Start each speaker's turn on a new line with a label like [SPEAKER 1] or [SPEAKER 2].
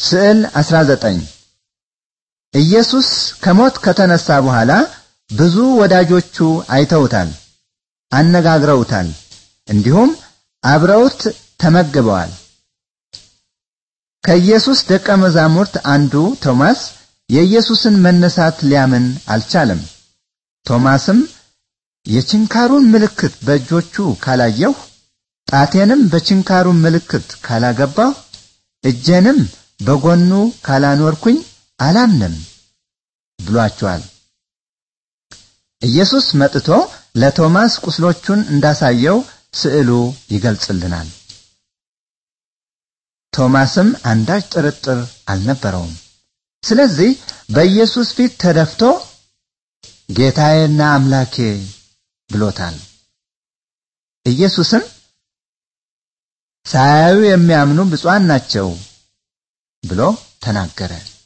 [SPEAKER 1] ስዕል 19 ኢየሱስ ከሞት ከተነሳ በኋላ ብዙ ወዳጆቹ አይተውታል፣ አነጋግረውታል፣ እንዲሁም አብረውት ተመግበዋል። ከኢየሱስ ደቀ መዛሙርት አንዱ ቶማስ የኢየሱስን መነሳት ሊያምን አልቻለም። ቶማስም የችንካሩን ምልክት በእጆቹ ካላየሁ፣ ጣቴንም በችንካሩ ምልክት ካላገባሁ፣ እጄንም በጎኑ ካላኖርኩኝ አላምንም ብሏቸዋል። ኢየሱስ መጥቶ ለቶማስ ቁስሎቹን እንዳሳየው ስዕሉ ይገልጽልናል። ቶማስም አንዳች ጥርጥር አልነበረውም። ስለዚህ በኢየሱስ ፊት ተደፍቶ ጌታዬና አምላኬ ብሎታል። ኢየሱስም ሳያዩ የሚያምኑ ብፁዓን ናቸው ብሎ ተናገረ።